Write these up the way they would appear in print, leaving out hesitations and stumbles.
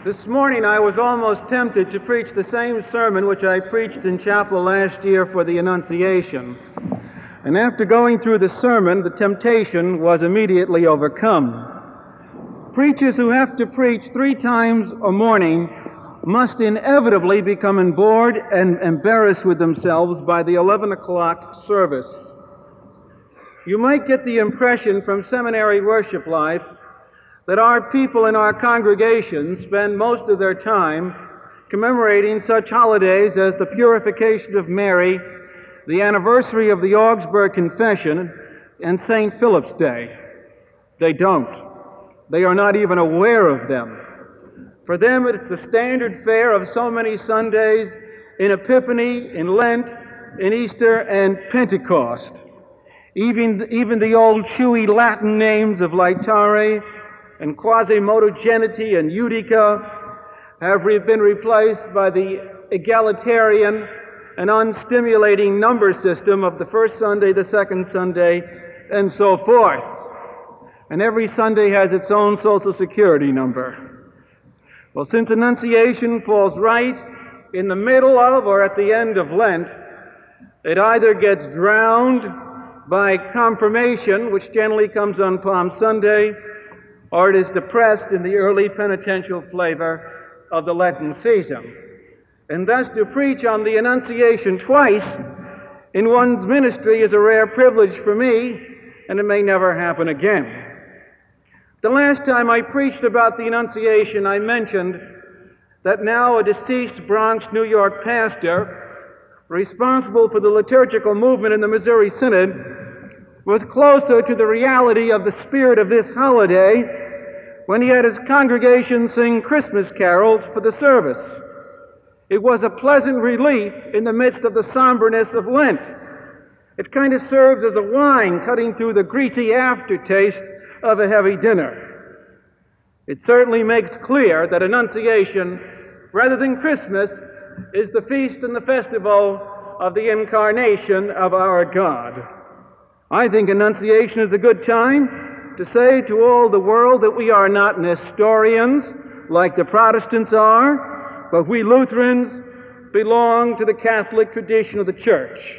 This morning I was almost tempted to preach the same sermon which I preached in chapel last year for the Annunciation. And after going through the sermon, the temptation was immediately overcome. Preachers who have to preach 3 times a morning must inevitably become bored and embarrassed with themselves by the 11 o'clock service. You might get the impression from seminary worship life that our people in our congregations spend most of their time commemorating such holidays as the Purification of Mary, the anniversary of the Augsburg Confession, and St. Philip's Day. They don't. They are not even aware of them. For them, it's the standard fare of so many Sundays in Epiphany, in Lent, in Easter, and Pentecost. Even the old chewy Latin names of Laetare and Quasimodogeniti and Judica have been replaced by the egalitarian and unstimulating number system of the first Sunday, the second Sunday, and so forth. And every Sunday has its own Social Security number. Well, since Annunciation falls right in the middle of or at the end of Lent, it either gets drowned by Confirmation, which generally comes on Palm Sunday, or it is depressed in the early penitential flavor of the Lenten season. And thus to preach on the Annunciation twice in one's ministry is a rare privilege for me, and it may never happen again. The last time I preached about the Annunciation, I mentioned that now a deceased Bronx, New York pastor, responsible for the liturgical movement in the Missouri Synod, was closer to the reality of the spirit of this holiday when he had his congregation sing Christmas carols for the service. It was a pleasant relief in the midst of the somberness of Lent. It kind of serves as a wine cutting through the greasy aftertaste of a heavy dinner. It certainly makes clear that Annunciation, rather than Christmas, is the feast and the festival of the incarnation of our God. I think Annunciation is a good time to say to all the world that we are not Nestorians like the Protestants are, but we Lutherans belong to the Catholic tradition of the Church.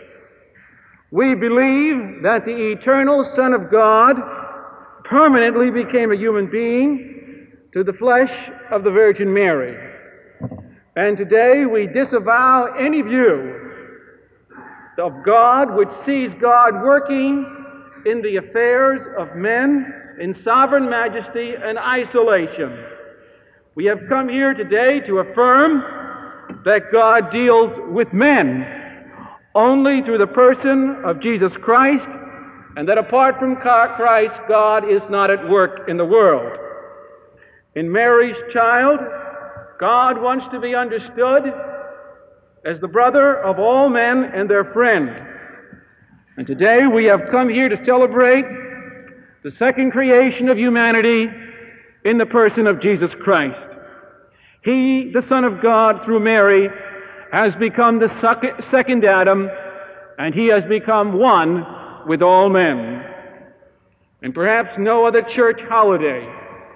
We believe that the eternal Son of God permanently became a human being to the flesh of the Virgin Mary. And today we disavow any view of God which sees God working in the affairs of men in sovereign majesty and isolation. We have come here today to affirm that God deals with men only through the person of Jesus Christ, and that apart from Christ, God is not at work in the world. In Mary's child, God wants to be understood as the brother of all men and their friend. And today we have come here to celebrate the second creation of humanity in the person of Jesus Christ. He, the Son of God, through Mary, has become the second Adam, and he has become one with all men. And perhaps no other church holiday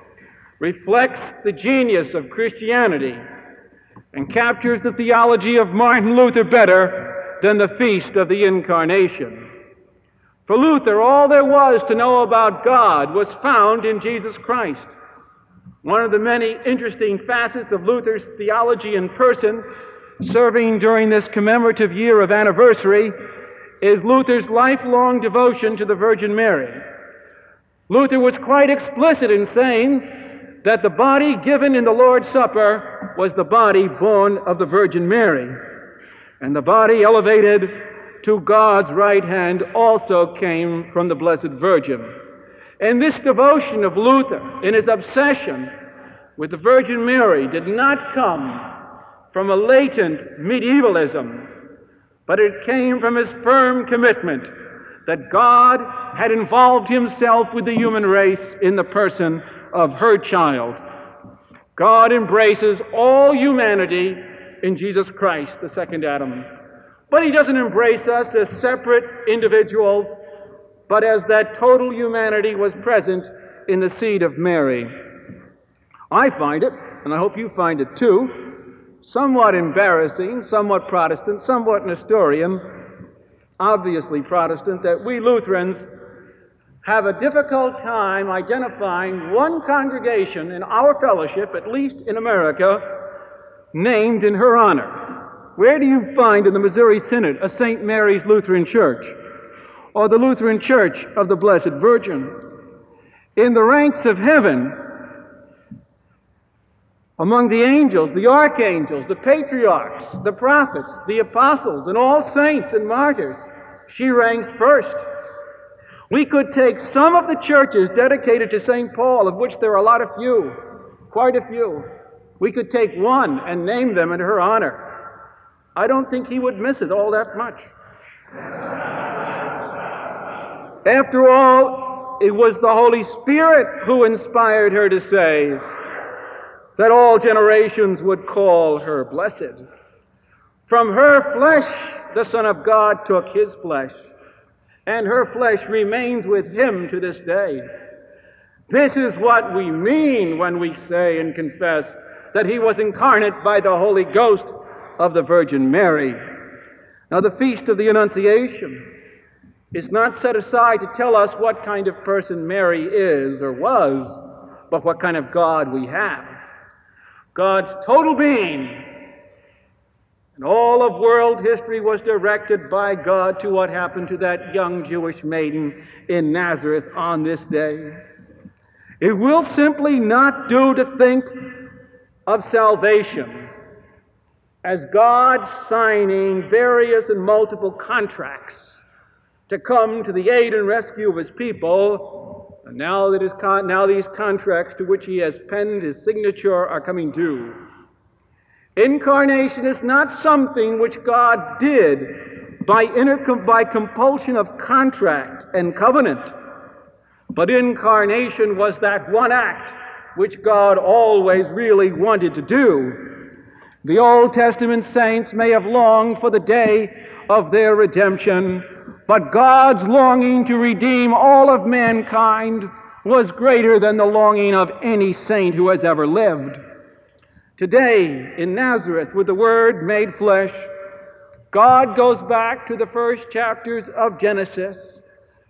reflects the genius of Christianity and captures the theology of Martin Luther better than the Feast of the Incarnation. For Luther, all there was to know about God was found in Jesus Christ. One of the many interesting facets of Luther's theology in person, serving during this commemorative year of anniversary, is Luther's lifelong devotion to the Virgin Mary. Luther was quite explicit in saying that the body given in the Lord's Supper was the body born of the Virgin Mary, and the body elevated to God's right hand also came from the Blessed Virgin. And this devotion of Luther in his obsession with the Virgin Mary did not come from a latent medievalism, but it came from his firm commitment that God had involved himself with the human race in the person of her child. God embraces all humanity in Jesus Christ, the second Adam. But he doesn't embrace us as separate individuals, but as that total humanity was present in the seed of Mary. I find it, and I hope you find it too, somewhat embarrassing, somewhat Protestant, somewhat Nestorian, obviously Protestant, that we Lutherans have a difficult time identifying one congregation in our fellowship, at least in America, named in her honor. Where do you find in the Missouri Synod a St. Mary's Lutheran Church, or the Lutheran Church of the Blessed Virgin? In the ranks of heaven, among the angels, the archangels, the patriarchs, the prophets, the apostles, and all saints and martyrs, she ranks first. We could take some of the churches dedicated to St. Paul, of which there are quite a few. We could take one and name them in her honor. I don't think he would miss it all that much. After all, it was the Holy Spirit who inspired her to say that all generations would call her blessed. From her flesh, the Son of God took his flesh, and her flesh remains with him to this day. This is what we mean when we say and confess that he was incarnate by the Holy Ghost of the Virgin Mary. Now, the Feast of the Annunciation is not set aside to tell us what kind of person Mary is or was, but what kind of God we have. God's total being and all of world history was directed by God to what happened to that young Jewish maiden in Nazareth on this day. It will simply not do to think of salvation as God signing various and multiple contracts to come to the aid and rescue of his people. And now these contracts to which he has penned his signature are coming due. Incarnation is not something which God did by compulsion of contract and covenant, but incarnation was that one act which God always really wanted to do. The Old Testament saints may have longed for the day of their redemption, but God's longing to redeem all of mankind was greater than the longing of any saint who has ever lived. Today, in Nazareth, with the Word made flesh, God goes back to the first chapters of Genesis,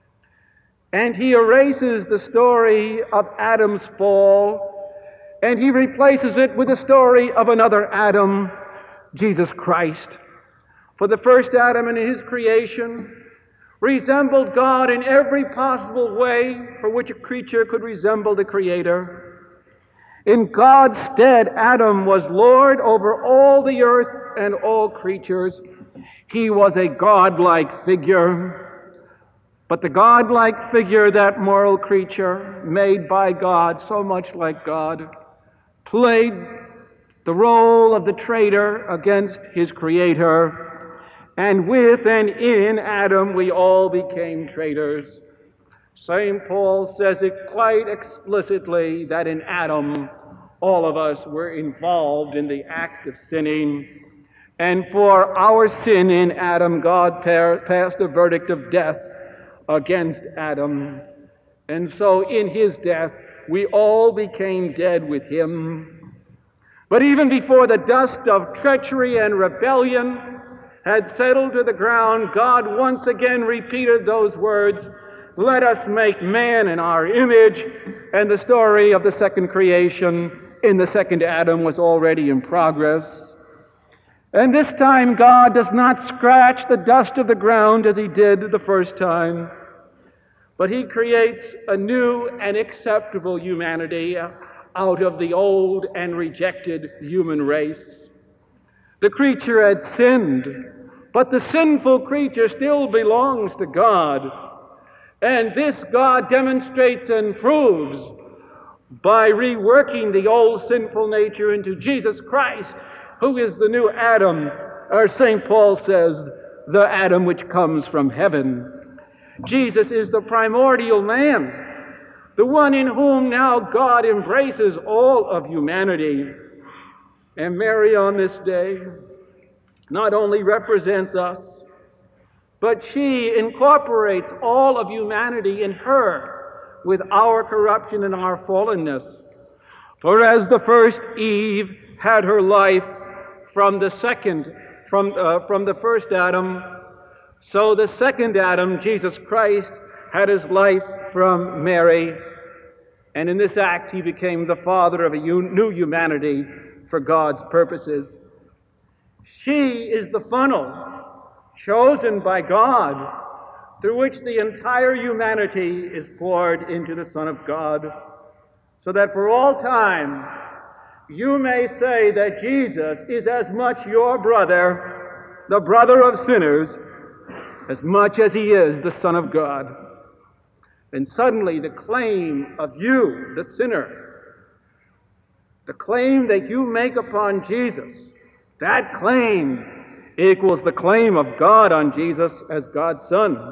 and he erases the story of Adam's fall, and he replaces it with the story of another Adam, Jesus Christ. For the first Adam in his creation resembled God in every possible way for which a creature could resemble the Creator. In God's stead, Adam was Lord over all the earth and all creatures. He was a godlike figure. But the godlike figure, that moral creature, made by God, so much like God, played the role of the traitor against his Creator. And with and in Adam, we all became traitors. St. Paul says it quite explicitly that in Adam, all of us were involved in the act of sinning. And for our sin in Adam, God passed a verdict of death against Adam. And so in his death, we all became dead with him. But even before the dust of treachery and rebellion had settled to the ground, God once again repeated those words, "Let us make man in our image," and the story of the second creation in the second Adam was already in progress. And this time God does not scratch the dust of the ground as he did the first time, but he creates a new and acceptable humanity out of the old and rejected human race. The creature had sinned, but the sinful creature still belongs to God. And this God demonstrates and proves by reworking the old sinful nature into Jesus Christ, who is the new Adam, or St. Paul says, the Adam which comes from heaven. Jesus is the primordial man, the one in whom now God embraces all of humanity. And Mary on this day not only represents us, but she incorporates all of humanity in her with our corruption and our fallenness. For as the first Eve had her life from the first Adam, so the second Adam, Jesus Christ, had his life from Mary, and in this act he became the father of a new humanity for God's purposes. She is the funnel chosen by God through which the entire humanity is poured into the Son of God, so that for all time you may say that Jesus is as much your brother, the brother of sinners, as much as he is the Son of God. And suddenly the claim of you, the sinner, the claim that you make upon Jesus, that claim equals the claim of God on Jesus as God's Son.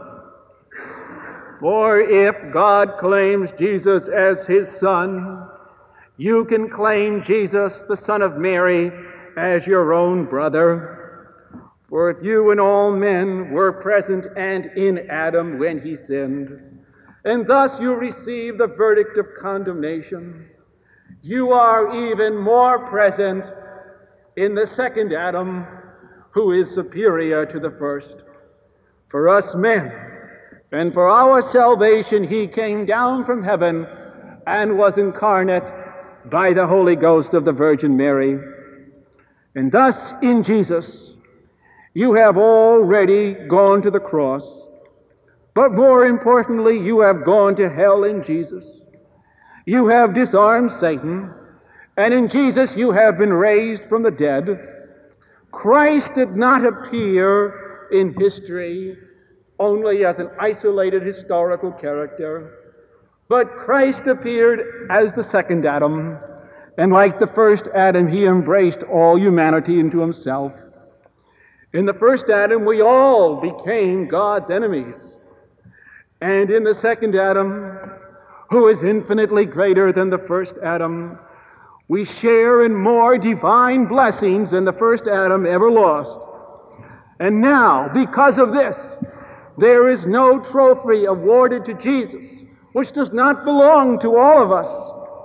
For if God claims Jesus as his Son, you can claim Jesus, the Son of Mary, as your own brother. For if you and all men were present and in Adam when he sinned, and thus you receive the verdict of condemnation, you are even more present in the second Adam, who is superior to the first. For us men, and for our salvation, he came down from heaven and was incarnate by the Holy Ghost of the Virgin Mary. And thus, in Jesus, you have already gone to the cross, but more importantly, you have gone to hell in Jesus. You have disarmed Satan, and in Jesus you have been raised from the dead. Christ did not appear in history only as an isolated historical character, but Christ appeared as the second Adam, and like the first Adam, he embraced all humanity into himself. In the first Adam, we all became God's enemies. And in the second Adam, who is infinitely greater than the first Adam, we share in more divine blessings than the first Adam ever lost. And now, because of this, there is no trophy awarded to Jesus which does not belong to all of us.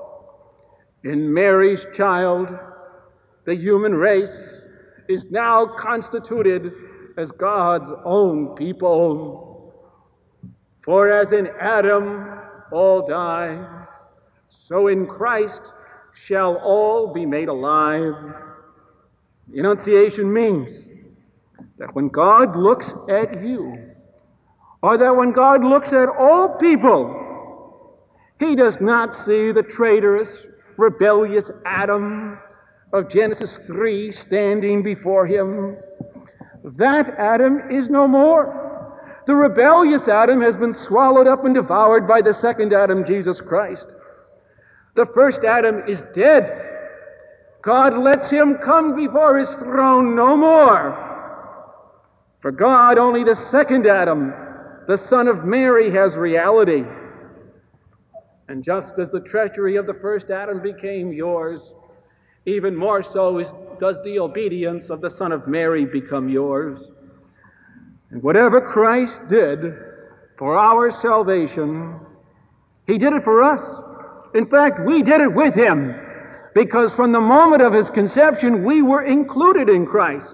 In Mary's child, the human race is now constituted as God's own people. For as in Adam all die, so in Christ shall all be made alive. The Annunciation means that when God looks at you, or that when God looks at all people, he does not see the traitorous, rebellious Adam of Genesis 3 standing before him. That Adam is no more. The rebellious Adam has been swallowed up and devoured by the second Adam, Jesus Christ. The first Adam is dead. God lets him come before his throne no more. For God, only the second Adam, the Son of Mary, has reality. And just as the treachery of the first Adam became yours, even more so does the obedience of the Son of Mary become yours. And whatever Christ did for our salvation, he did it for us. In fact, we did it with him, because from the moment of his conception, we were included in Christ.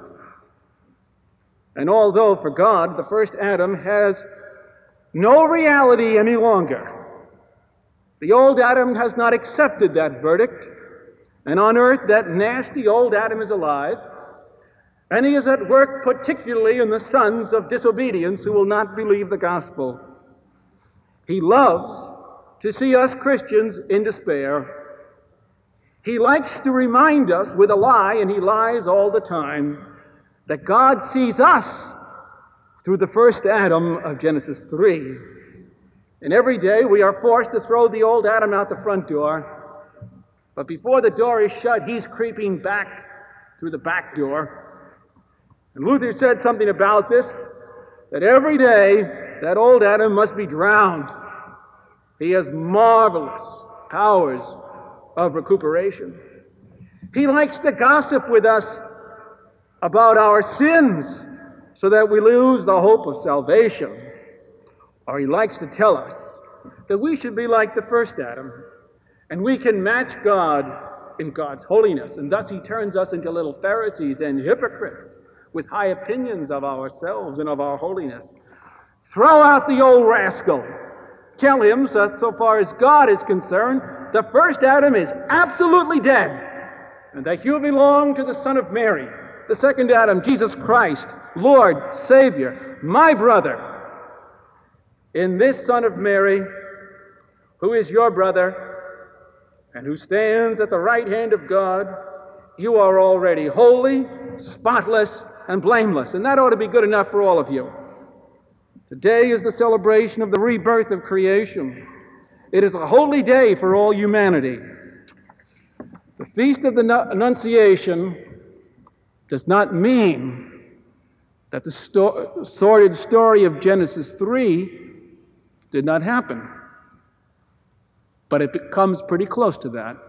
And although for God, the first Adam has no reality any longer, the old Adam has not accepted that verdict, and on earth that nasty old Adam is alive, and he is at work particularly in the sons of disobedience who will not believe the gospel. He loves to see us Christians in despair. He likes to remind us with a lie, and he lies all the time, that God sees us through the first Adam of Genesis 3. And every day we are forced to throw the old Adam out the front door. But before the door is shut, he's creeping back through the back door. And Luther said something about this, that every day that old Adam must be drowned. He has marvelous powers of recuperation. He likes to gossip with us about our sins so that we lose the hope of salvation. Or he likes to tell us that we should be like the first Adam And we can match God in God's holiness, and thus he turns us into little Pharisees and hypocrites with high opinions of ourselves and of our holiness. Throw out the old rascal. Tell him that so far as God is concerned, the first Adam is absolutely dead, and that you belong to the Son of Mary, the second Adam, Jesus Christ, Lord, Savior, my brother. In this Son of Mary, who is your brother, and who stands at the right hand of God, you are already holy, spotless, and blameless. And that ought to be good enough for all of you. Today is the celebration of the rebirth of creation. It is a holy day for all humanity. The Feast of the Annunciation does not mean that the sordid story of Genesis 3 did not happen. But it comes pretty close to that.